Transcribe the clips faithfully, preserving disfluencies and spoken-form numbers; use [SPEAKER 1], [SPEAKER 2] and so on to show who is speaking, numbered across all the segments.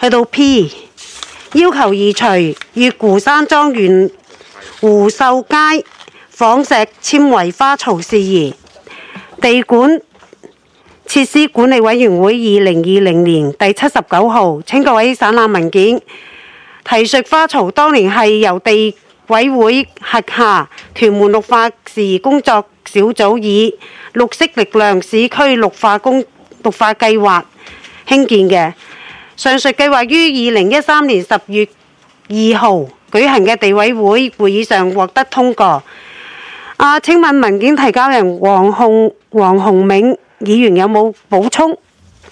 [SPEAKER 1] 去到 P， 要求移除月湖山莊原湖秀街仿石纖維花槽事宜。地管設施管理委員會二零二零年第七十九號請各位省覽文件，提述花槽當年係由地委會轄下屯門綠化事宜工作小組以綠色力量市區綠化工綠化計劃興建嘅。上述計劃於二零一三年十月二號舉行嘅地委會會議上獲得通過。啊，請問文件提交人黃鴻黃鴻銘議員有冇補充？
[SPEAKER 2] 誒，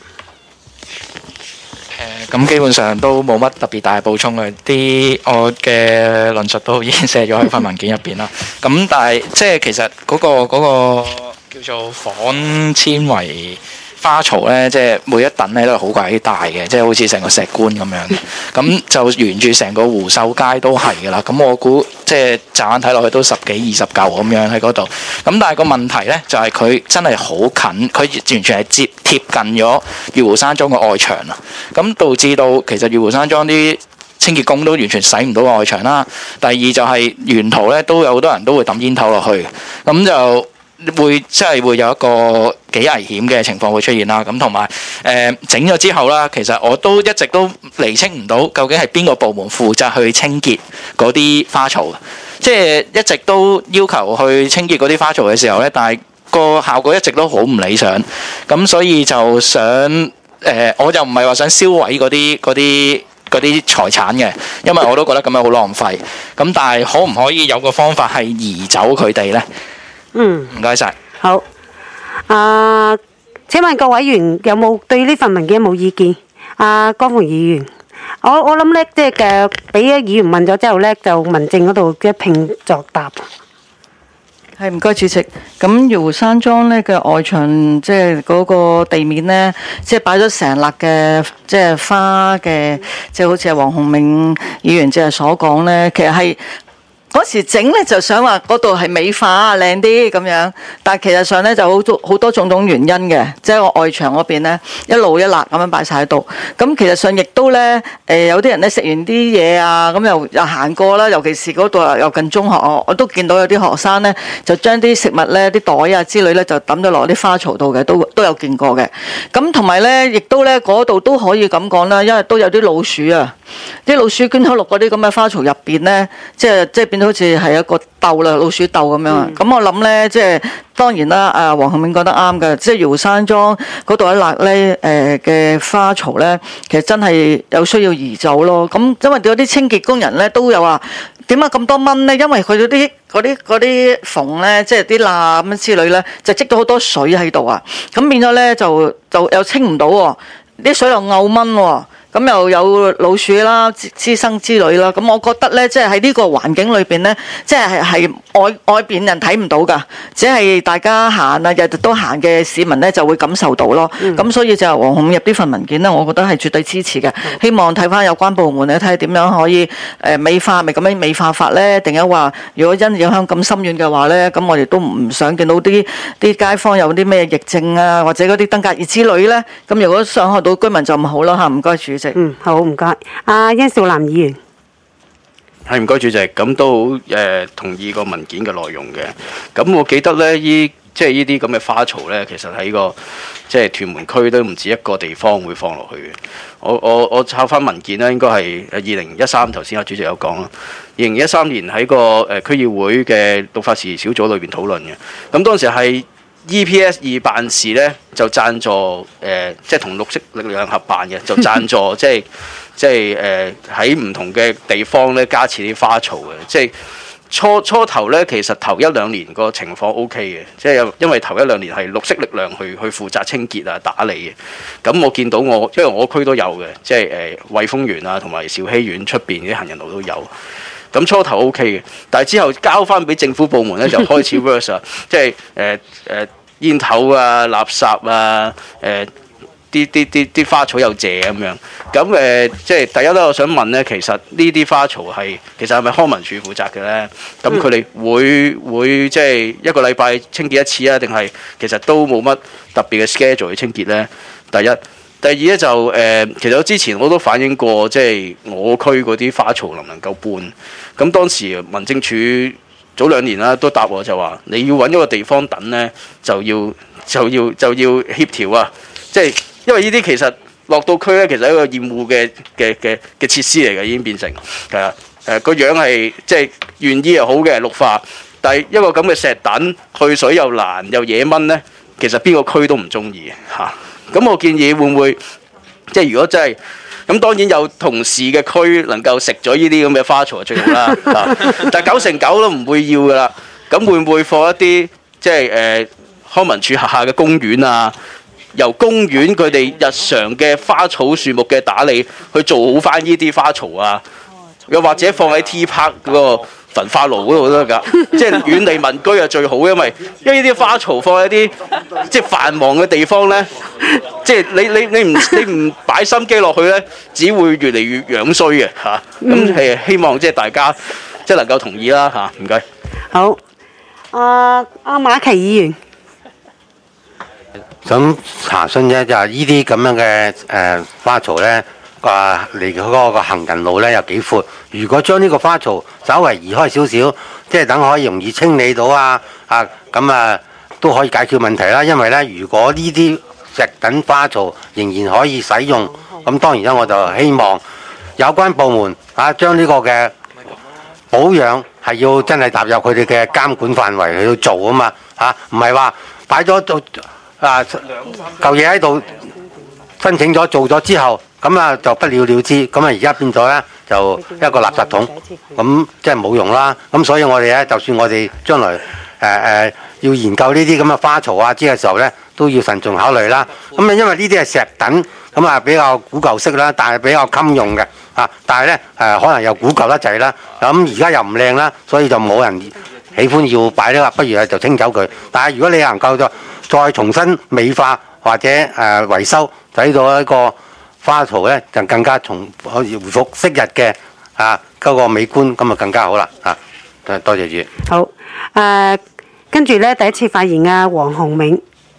[SPEAKER 2] 咁基本上都冇乜特別大嘅補充嘅，啲我嘅論述都已經寫咗喺份文件入邊啦。咁但係即係其實嗰個嗰個叫做仿纖維花槽咧，即係每一等咧都係好鬼大嘅，即係好似成個石棺咁樣嘅。咁就沿住成個湖秀街都係㗎啦。咁我估即係乍眼睇落去都十幾二十嚿咁樣喺嗰度。咁但係個問題咧就係、是、佢真係好近，佢完全係接貼近咗月湖山莊嘅外牆啊。咁導致到其實月湖山莊啲清潔工都完全洗唔到外牆啦。第二就係沿途咧都有好多人都會抌煙頭落去，咁就會即係會有一個幾危險嘅情況會出現啦。咁同埋誒整咗之後啦，其實我都一直都釐清唔到究竟係邊個部門負責去清潔嗰啲花槽，即係一直都要求去清潔嗰啲花槽嘅時候咧，但係個效果一直都好唔理想。咁所以就想誒、呃，我就唔係話想燒毀嗰啲嗰啲嗰啲財產嘅，因為我都覺得咁樣好浪費。咁但係可唔可以有個方法係移走佢哋呢？
[SPEAKER 1] 嗯，
[SPEAKER 2] 唔該晒。
[SPEAKER 1] 好。啊，請問各委員有冇對呢份文件有冇意見？啊，江鳳議員，我我諗咧，即係嘅，俾啲議員問咗之後咧，就民政嗰度一併作答。
[SPEAKER 3] 係，唔該主席。咁月湖山莊咧嘅外牆，即係嗰個地面咧，即係擺咗成粒嘅即係花嘅，即係好似係黃鴻銘議員即係所講咧，其實係。嗰時整咧就想話嗰度係美化啊靚啲咁樣，但係其實上咧就好多好多種種原因嘅，即係個外牆嗰邊咧一路一立咁樣擺晒喺度。咁其實上亦都咧誒有啲人咧食完啲嘢啊，咁又又行過啦，尤其是嗰度又近中學，我我都見到有啲學生咧就將啲食物咧啲袋啊之類咧就抌咗落啲花槽度嘅，都都有見過嘅。咁同埋咧亦都咧嗰度都可以咁講啦，因為都有啲老鼠啊，啲老鼠捐咗落嗰啲咁嘅花槽入邊咧，即係即係變到好似係一個竇啦，老鼠竇咁樣。咁、嗯、我諗咧，即係當然啦。誒，黃鴻銘講得啱嘅，即係月湖山莊嗰度一笪咧誒嘅花槽咧，其實真係有需要移走咯。咁因為有啲清潔工人咧都有話點解咁多蚊咧？因為佢嗰啲嗰啲嗰啲縫咧，即係啲罅咁之類咧，就積咗好多水喺度啊。咁變咗咧就就又清唔到喎，啲水又漚蚊喎。咁又有老鼠啦、滋生之類啦，咁我覺得咧，即係喺呢個環境裏邊咧，即係係外外邊人睇唔到噶，只係大家行啊，日日都行嘅市民咧就會感受到咯。咁、嗯、所以就黃鴻銘入呢份文件咧，我覺得係絕對支持嘅。嗯、希望睇翻有關部門咧，睇下點樣可以誒美化，咪咁樣美化法咧？定係話如果因影響咁深遠嘅話咧，咁我哋都唔想見到啲啲街坊有啲咩疫症啊，或者嗰啲登革熱之類咧。咁如果傷害到居民就唔好啦嚇。唔該主席。
[SPEAKER 1] 嗯，好，唔該。阿殷少南議員，
[SPEAKER 4] 係唔該主席，咁都好誒同意個文件嘅內容嘅。咁我記得咧，依即係呢啲咁嘅花槽咧，其實喺個即係屯門區都唔止一個地方會放落去嘅。我我我抄翻文件咧，應該係二零一三，頭先阿主席有講啦。二零一三年喺個誒區議會嘅綠化事宜小組裏邊討論嘅。咁當時係 E P S 二辦事咧就贊助誒、呃，即係同綠色力量合辦嘅，就贊助即係即係誒喺唔同嘅地方咧加設啲花槽嘅。即係初初頭咧，其實頭一兩年個情況 O K 嘅，即係因為頭一兩年係綠色力量去去負責清潔啊打理嘅。咁我見到我因為我區都有嘅，即係誒惠豐園啊同埋兆禧苑出邊啲行人路都有。咁初頭 O K 嘅，但係之後交翻俾政府部門咧就開始 worse 啊，即係誒誒煙頭啊、垃圾啊、誒啲啲啲啲花草又謝咁樣。咁誒、呃、即係第一咧，我想問咧，其實呢啲花槽係其實係咪康文署負責嘅咧？咁佢哋會會即係一個禮拜清潔一次啊？定係其實都冇乜特別嘅 schedule 去清潔咧？第一。 第二咧就誒、呃，其實我之前我都反映過，即係我區嗰啲花槽能唔能夠搬。咁當時民政處早兩年啦，都答我就話，你要揾一個地方等咧，就要就要就要協調啊。即係因為呢啲其實落到區咧，其實係一個厭惡嘅嘅嘅嘅設施嚟嘅，已經變成係啊誒個樣係即係原意係好嘅綠化，但係一個咁嘅石凳去水又難又惹蚊咧，其實邊個區都唔中意嚇。咁我建議會唔會即係如果真係咁，當然有同事嘅區能夠食咗呢啲咁嘅花槽就最好啦。但係九成九都唔會要噶啦。咁會唔會放一啲即係誒康文署轄下嘅公園啊？由公園佢哋日常嘅花草樹木嘅打理去做好翻呢啲花槽啊？又或者放喺 T Park 嗰個焚化爐嗰度都得㗎，即係遠離民居啊最好，因為因為呢啲花槽放喺啲即係繁忙嘅地方咧，即係你你你唔你唔擺心機落去咧，只會越嚟越樣衰嘅嚇。咁係希望即係大家即係能夠同意啦嚇，唔該。
[SPEAKER 1] 好，阿阿馬奇議員。
[SPEAKER 5] 想查詢啫，就係呢啲咁樣嘅誒花槽咧，啊離嗰個行人路咧有幾闊？如果將呢個花槽稍為移開少少，即係等可以容易清理到啊啊咁啊都可以解決問題啦。因為咧，如果呢啲石等花槽仍然可以使用，咁當然啦，我就希望有關部門啊將呢個嘅保養係要真係踏入佢哋嘅監管範圍去做啊嘛嚇，唔係話擺咗做。啊，舊嘢喺度申請咗做咗之後，咁啊就不了了之，咁啊而家變咗咧就一個垃圾桶，咁即係冇用啦。咁所以我哋咧，就算我哋將來誒誒、呃、要研究呢啲咁嘅花槽啊之嘅時候咧，都要慎重考慮啦。咁啊，因為呢啲係石凳，咁啊比較古舊式啦，但係比較襟用嘅啊，但係咧誒可能又古舊得滯啦。咁而家又唔靚啦，所以就冇人喜歡要擺啦，不如就清走佢。但係如果你能夠就再重新美化或者誒、呃、維修，使到一個花槽咧，就更加重可以回復昔日嘅啊嗰、那個美觀，咁啊更加好啦啊！多謝主。
[SPEAKER 1] 好，誒、呃、跟住咧第一次發言啊，黃鴻銘。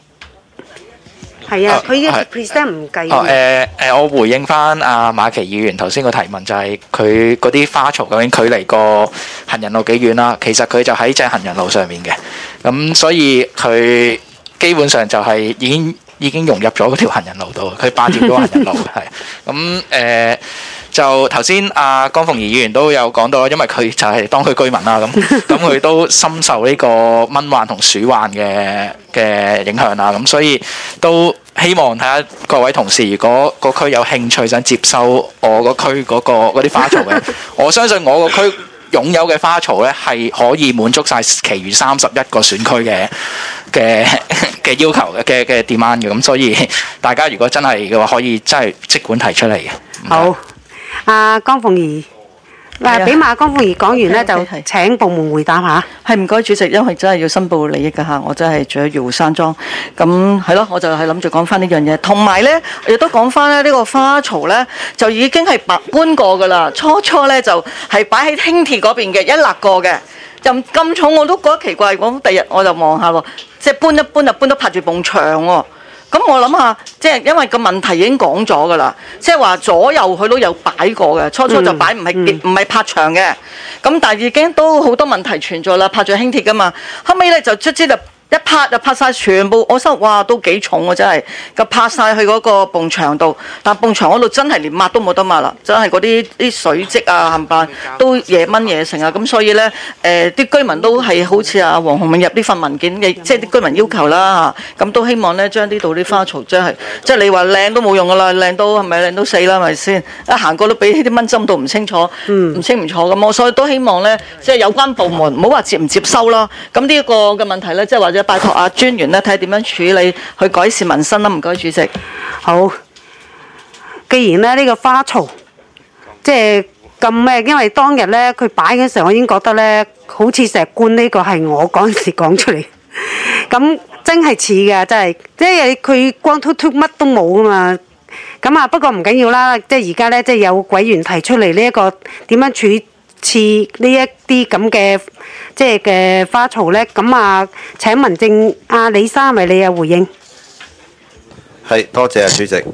[SPEAKER 1] 係啊，佢呢個 present 唔計。
[SPEAKER 2] 哦誒誒，我回應翻阿馬奇議員頭先個提問，就係佢嗰啲花槽究竟距離個行人路幾遠啦？其實佢就喺正行人路上面嘅，咁所以佢基本上就係已經已經融入咗嗰條行人路度，佢霸佔咗行人路係。咁誒就頭先阿江鳳儀議員都有講到，因為佢就係當區居民啦，咁咁佢都深受呢個蚊患同鼠患嘅嘅影響啦，咁所以都希望睇下各位同事，如果個區有興趣想接收我個區嗰個嗰啲花槽嘅，我相信我個區擁有嘅花槽咧係可以滿足晒其餘三十一個選區嘅嘅嘅要求嘅嘅嘅 demand 嘅，咁所以大家如果真係嘅話，可以真係即管提出嚟嘅。
[SPEAKER 1] 好，阿江鳳儀，嗱，俾馬江鳳儀講完咧，就請部門回答下。
[SPEAKER 3] 係唔該主席，因為真係要申報利益㗎嚇，我真係住喺瑤湖山莊，咁係咯，我就係諗住講翻呢樣嘢，同埋咧亦都講翻咧呢個花槽咧就已經係白搬過㗎啦，初初咧就係擺喺輕鐵嗰邊嘅一勒過嘅，就咁重我都覺得奇怪，咁第日我就望下喎，即係搬一搬就搬得拍住埲牆喎。咁我諗下，即係因為個問題已經講咗㗎啦，即係話左右佢都有擺過嘅，初初就擺唔係唔係拍牆嘅，咁但係已經都好多問題存在啦，拍住輕鐵㗎嘛，後尾咧就卒之就一拍就拍晒全部，我心哇都幾重喎真係，就拍晒去嗰個埲牆度，但係埲牆嗰度真係連抹都冇得抹啦，真係嗰啲啲水漬啊冚唪唥都惹蚊惹成啊，咁所以咧誒啲居民都係好似阿黃鴻銘入呢份文件嘅，即係啲居民要求啦嚇，咁都希望咧將呢度啲花槽真係，即係你話靚都冇用噶啦，靚到係咪靚到死啦係咪先？一行過都俾啲蚊針到唔清楚，唔、嗯、清唔楚咁，我所以都希望咧，即係有關部門唔好話接唔接收啦，咁呢一個嘅問題咧，即係或者拜託阿專員咧睇下點樣處理去改善民生啦，唔該主席。
[SPEAKER 1] 好，既然咧呢、呢個花槽即係咁咩，因為當日咧佢擺嘅時候，我已經覺得咧好似石棺呢個係我嗰陣時講出嚟，咁真係似嘅，真係，即係佢光禿禿乜都冇噶嘛。咁啊，不過唔緊要啦，即係而家咧，即係有委員提出嚟呢一個點樣處置呢一啲咁嘅即係嘅花槽咧，咁啊請民政阿李生，係咪你有回應？
[SPEAKER 6] 係，多謝啊主席。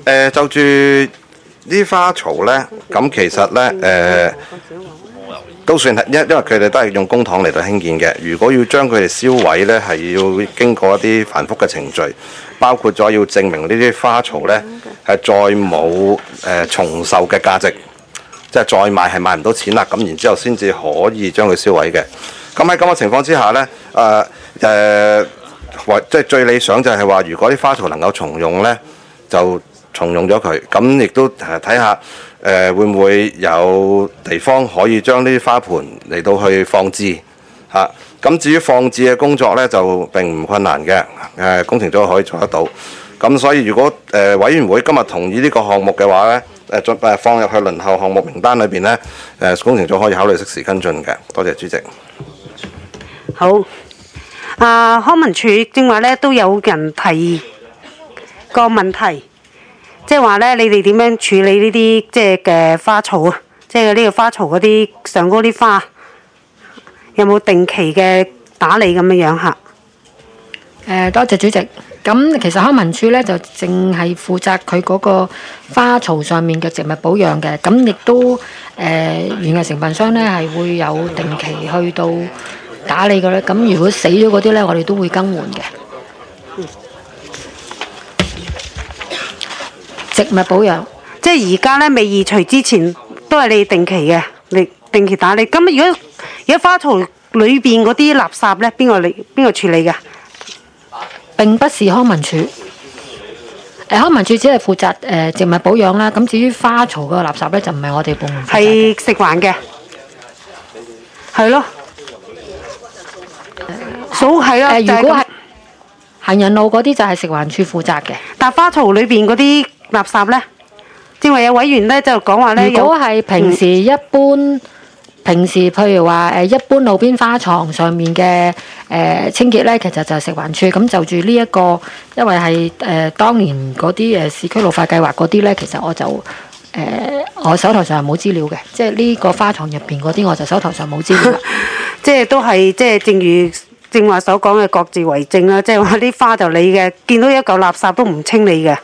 [SPEAKER 6] 誒就住啲花槽咧，咁其實咧誒都算係因因為佢哋都係用公帑嚟到興建嘅。如果要將佢哋燒毀咧，係要經過一啲繁複嘅程序，包括咗要證明呢啲花槽咧係再冇誒重售嘅價值，即係再賣係賣唔到錢啦。咁然之後先至可以將佢燒毀嘅。咁喺咁嘅情況之下咧，誒誒或即係最理想就係話，如果啲花槽能夠重用咧，就重用咗佢。咁亦都誒睇下誒會唔會有地方可以將呢啲花盆嚟到去放置嚇。咁、啊、至於放置嘅工作咧，就並唔困難嘅，誒工程組可以做得到。咁所以如果誒、呃、委員會今日同意呢個項目嘅話咧，誒進誒放入去輪候項目名單裏邊咧，誒工程組可以考慮適時跟進嘅。多謝主席。
[SPEAKER 1] 好，啊康文署正話咧都有人提個問題，即係話咧你哋點樣處理呢啲即係嘅花槽啊？即係呢個花槽嗰啲上高啲花，有冇定期嘅打理咁樣樣嚇？
[SPEAKER 7] 誒多謝主席。咁其實康文署咧就淨係負責佢嗰個花槽上面嘅植物保養嘅，咁亦都誒園藝承辦商咧係會有定期去到打理嘅咧。咁如果死咗嗰啲咧，我哋都會更換嘅。
[SPEAKER 1] 嗯、
[SPEAKER 7] 植物保養，
[SPEAKER 1] 即係而家咧未移除之前都係你定期嘅，你定期打理。咁如果而家花槽裏邊嗰啲垃圾咧，邊個嚟邊個處理㗎？
[SPEAKER 7] 並不是康文署，誒康文署只係負責誒植物保養啦。咁至於花槽嗰個垃圾咧，就唔係我哋部門負責嘅。
[SPEAKER 1] 係食環嘅，係咯。數係啦。
[SPEAKER 7] 誒如果係行人路嗰啲就係食環署負責嘅。
[SPEAKER 1] 但花槽裏邊嗰啲垃圾咧，正話有委員咧就講話咧，
[SPEAKER 7] 如果係平時一般。嗯平時譬如話誒一般路邊花床上面嘅誒、呃、清潔咧，其實就係食環署。咁就住呢一個，因為係誒、呃、當年嗰啲誒市區綠化計劃嗰啲咧，其實我就誒、呃、我手頭上係冇資料嘅，即係呢個花床入邊嗰啲，我就手頭上冇資料。
[SPEAKER 1] 即係都係即係正如正話所講嘅各自為政啦，即係話啲花就你嘅，見到一嚿垃圾都唔清理嘅。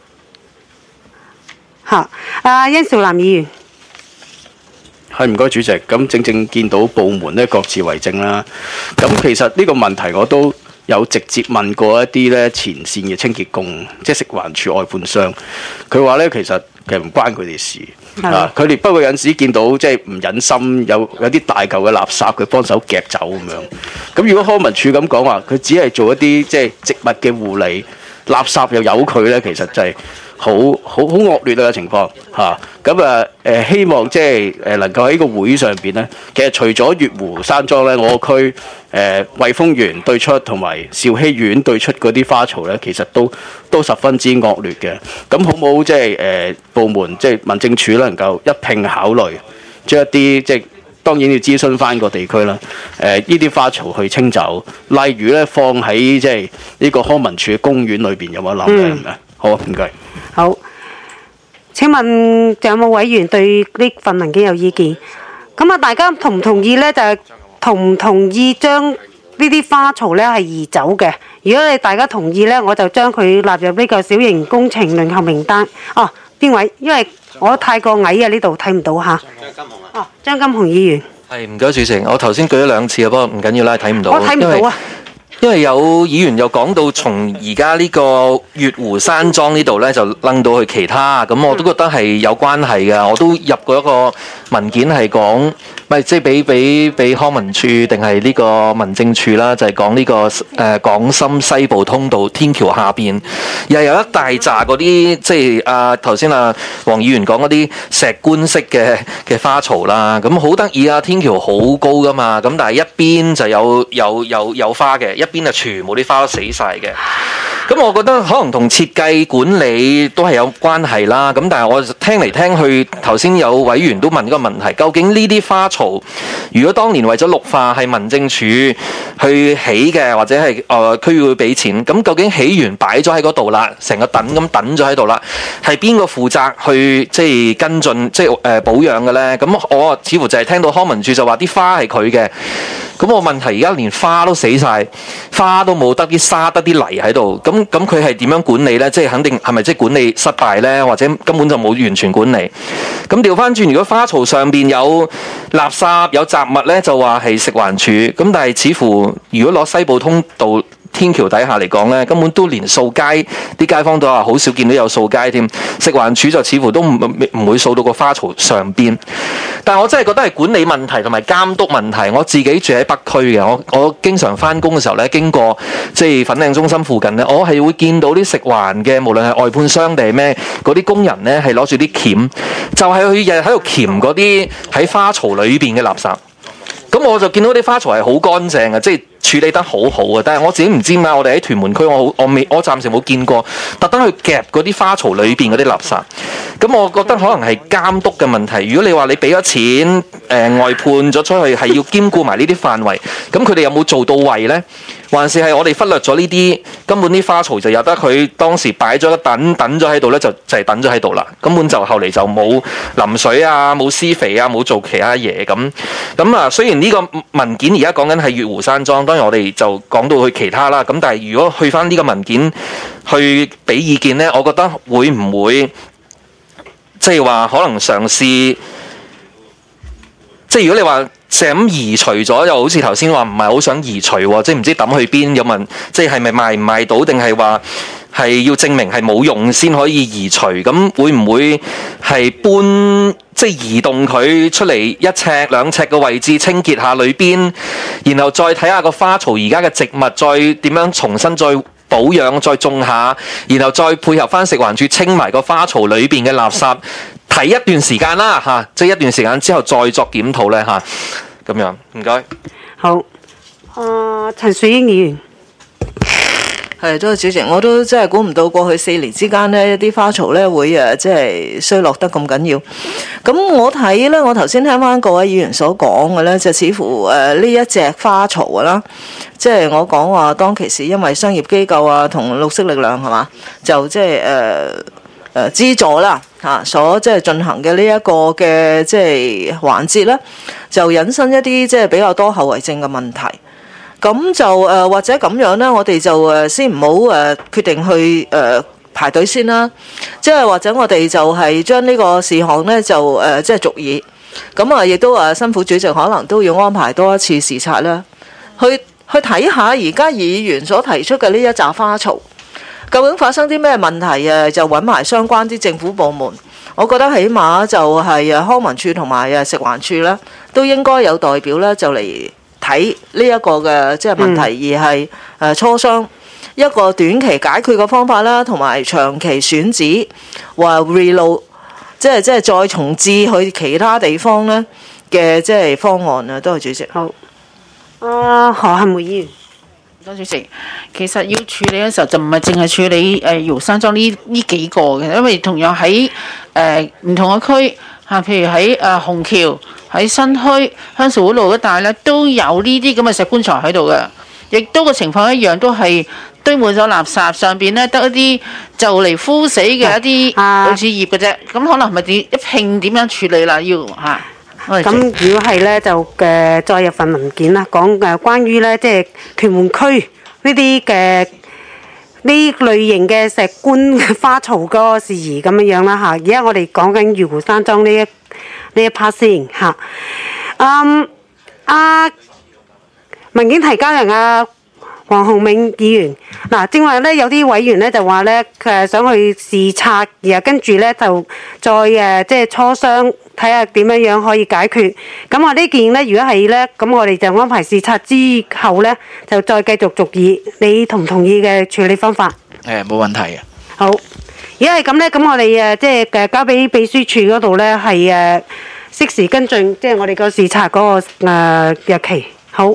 [SPEAKER 1] 嚇，阿殷兆南議員。
[SPEAKER 4] 係唔該主席，咁正正見到部門咧各自為政啦。咁其實呢個問題我都有直接問過一啲咧前線嘅清潔工，即係食環署外判商。佢話咧其實其實唔關佢哋事啊。佢哋不過有陣時見到即係唔忍心有有啲大嚿嘅垃圾，佢幫手夾走咁樣。咁如果康文署咁講話，佢只係做一啲即係植物嘅護理，垃圾又由佢咧，其實就係、是。好好好惡劣嘅情況嚇，咁啊誒希望即係誒能夠喺個會上邊咧，其實除咗月湖山莊咧，我區誒惠豐園對出同埋兆禧苑對出嗰啲花槽咧，其實都都十分之惡劣嘅。咁好唔好即係誒部門即係民政處咧，能夠一併考慮將一啲即係當然要諮詢翻個地區啦。誒呢啲花槽去清走，例如咧放喺即係呢個康文署嘅公園裏邊有冇得諗咧？係咪？好，唔該。
[SPEAKER 1] 好，請問仲有冇委員對呢份文件有意見？咁啊，大家同唔同意呢？就係同唔同意將呢啲花槽呢係移走嘅？如果你大家同意呢，我就將佢納入呢個小型工程輪候名單。哦，邊位？因為我太過矮啊，呢度睇唔到嚇。張金雄啊。哦，張金雄議員。
[SPEAKER 8] 係，唔該主席，我頭先舉咗兩次啊，不過唔緊要啦，睇唔到。
[SPEAKER 1] 我睇唔到啊。
[SPEAKER 8] 因為有議員又講到從而家呢個月湖山莊呢度呢，就掕到去其他，咁我都覺得係有關係嘅。我都入過一個文件係講，咪即係俾俾俾康文署定係呢個民政處啦，就係、是、講呢、這個誒、呃、港深西部通道天橋下邊，又有一大紮嗰啲即係啊頭先啊黃議員講嗰啲石棺式嘅嘅花槽啦，咁好得意啊！天橋好高噶嘛，咁但係一邊就有有有有花嘅，一邊就全部啲花都死晒嘅。咁我覺得可能同設計管理都係有關係啦。咁但係我聽嚟聽去，頭先有委員都問個問題，究竟呢啲花槽如果當年為咗綠化係民政處去起嘅，或者係誒區議會俾錢，咁究竟起完擺咗喺嗰度啦，成個等咁等咗喺度啦，係邊個負責去即係跟進即係誒保養嘅呢？咁我似乎就係聽到康文署就話啲花係佢嘅。 咁我問題而家連花都死晒，花都冇得啲沙得啲泥喺度，咁咁佢係點樣管理呢？即係肯定係咪即係管理失敗呢？或者根本就冇完全管理？咁調翻轉，如果花槽上邊有垃圾有雜物呢，就話係食環署。咁但係似乎如果攞西部通道天橋底下嚟講呢，根本都連掃街，啲街坊都話好少見到有掃街添。食環署就似乎都唔唔會掃到個花槽上邊。但係我真係覺得係管理問題同埋監督問題。我自己住喺北區嘅，我我經常翻工嘅時候呢，經過即係粉嶺中心附近呢，我係會見到啲食環嘅，無論係外判商定係咩，嗰啲工人呢係攞住啲鉗，就係佢日日喺度鉗嗰啲喺花槽裏邊嘅垃圾。咁我就見到啲花槽係好乾淨嘅，即係處理得好好嘅。但係我自己唔知點解，我哋喺屯門區，我好我未我暫時冇見過特登去夾嗰啲花槽裏邊嗰啲垃圾。咁我覺得可能係監督嘅問題。如果你話你俾咗錢誒、呃、外判咗出去，係要兼顧埋呢啲範圍，咁佢哋有冇做到位呢？還是係我哋忽略咗呢啲？根本啲花槽就由得佢當時擺咗一等等咗喺度呢，就就係等咗喺度啦。根本就後嚟就冇淋水啊，冇施肥啊，冇做其他嘢咁。咁啊，雖然呢個文件而家講緊係月湖山莊，當然我哋就講到去其他啦。咁但係如果去翻呢個文件去俾意見呢，我覺得會唔會即係話可能嘗試？即係如果你話就咁移除咗，又好似頭先話唔係好想移除喎，即係唔知抌去邊，有問即係係咪賣唔賣到，定係話係要證明係冇用先可以移除？咁會唔會係搬即係移動佢出嚟一尺兩尺嘅位置，清潔下裏邊，然後再睇下個花槽而家嘅植物，再點樣重新再保養，再種下，然後再配合翻食環署清埋個花槽裏邊嘅垃圾。睇一段時間啦嚇，即係一段時間之後再作檢討咧嚇，咁樣唔該。
[SPEAKER 1] 好，啊陳樹英議員，
[SPEAKER 3] 係多謝主席，我都真係估唔到過去四年之間呢，一啲花槽咧會誒即係衰落得咁緊要。咁我睇咧，我頭先聽翻各位議員所講嘅咧，就似乎誒呢一隻花槽啦，即係我講話當其時因為商業機構啊同綠色力量係嘛，就即係誒誒資助啦。啊，所即係進行嘅呢一個嘅即係環節咧，就引申一啲即係比較多後遺症嘅問題。咁就誒、呃、或者咁樣咧，我哋就誒先唔好誒決定去誒、呃、排隊先啦。即係或者我哋就係將呢個事項咧就誒、呃、即係續議。咁啊，亦都誒辛苦主席可能都要安排多一次視察啦，去去睇下而家議員所提出嘅呢一紮花槽。究竟發生啲咩問題啊？就揾埋相關啲政府部門，我覺得起碼就係誒康文署同埋誒食環署咧，都應該有代表咧就嚟睇呢一個嘅即係問題，嗯、而係誒磋商一個短期解決嘅方法啦，同埋長期選址話 reload， 即係即係再重置去其他地方咧嘅即係方案啊！多謝主席。
[SPEAKER 1] 好，啊何漢梅議員。
[SPEAKER 9] 多主席，其實要處理嘅時候就唔係淨係處理誒月湖山莊呢呢幾個嘅，因為同樣喺誒唔同嘅區嚇，譬如喺誒、呃、紅橋、喺新墟、香樹會路一帶咧，都有呢啲咁嘅石棺材喺度嘅，亦都個情況一樣，都係堆滿咗垃圾，上邊咧得一啲就嚟枯死嘅一啲類似葉嘅啫，咁、啊、可能係咪點一拼點樣處理啦？要嚇。啊
[SPEAKER 1] 咁如果係咧，就誒再入份文件啦，講誒關於咧即係屯門區呢啲嘅呢類型嘅石棺花槽嗰個事宜咁樣樣啦嚇。而家我哋講緊月湖山莊呢一呢一 part 先嚇。嗯，啊文件提交人啊黃鴻銘議員嗱，正話咧有啲委員咧就話咧佢係想去視察，然後跟住咧就再誒即係磋商。睇下點樣樣可以解決。咁我呢件呢，如果係呢，咁我哋就安排視察之後呢，就再繼續續議。你同唔同意嘅處理方法？
[SPEAKER 2] 誒，冇問題嘅。
[SPEAKER 1] 好，如果係咁呢，咁我哋誒即係誒交俾秘書處嗰度呢，係誒適時跟進，即係我哋個視察嗰個誒日期。